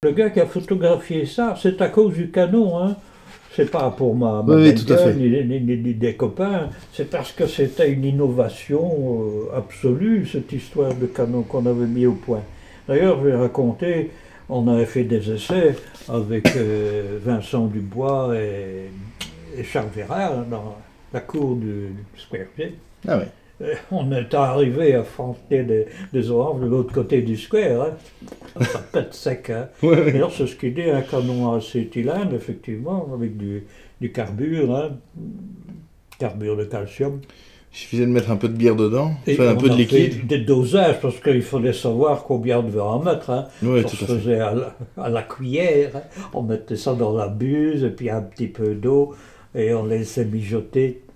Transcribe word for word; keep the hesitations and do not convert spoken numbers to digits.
Le gars qui a photographié ça, c'est à cause du canon, hein. C'est pas pour ma, ma Oui, oui, belle tout à gueule, fait. ni, ni- ni- ni des copains, c'est parce que c'était une innovation euh, absolue, cette histoire de canon qu'on avait mis au point. D'ailleurs, je vais raconter, on avait fait des essais avec euh, Vincent Dubois et, et Charles Vérard dans la cour du, du Square Jet. Ah ouais. Euh, On est arrivé à franchir des, des oranges de l'autre côté du square, hein. Ça pète sec, hein. Ouais, Et ouais. alors, c'est ce qui dit un canon à acétylène, effectivement, avec du, du carbure, hein, carbure de calcium. Il suffisait de mettre un peu de bière dedans, Et enfin un on peu de a fait liquide. des dosages parce qu'il fallait savoir combien on devait en mettre, hein. Oui, Ça tout se à fait. faisait à la, à la cuillère, hein. On mettait ça dans la buse et puis un petit peu d'eau et on laissait mijoter.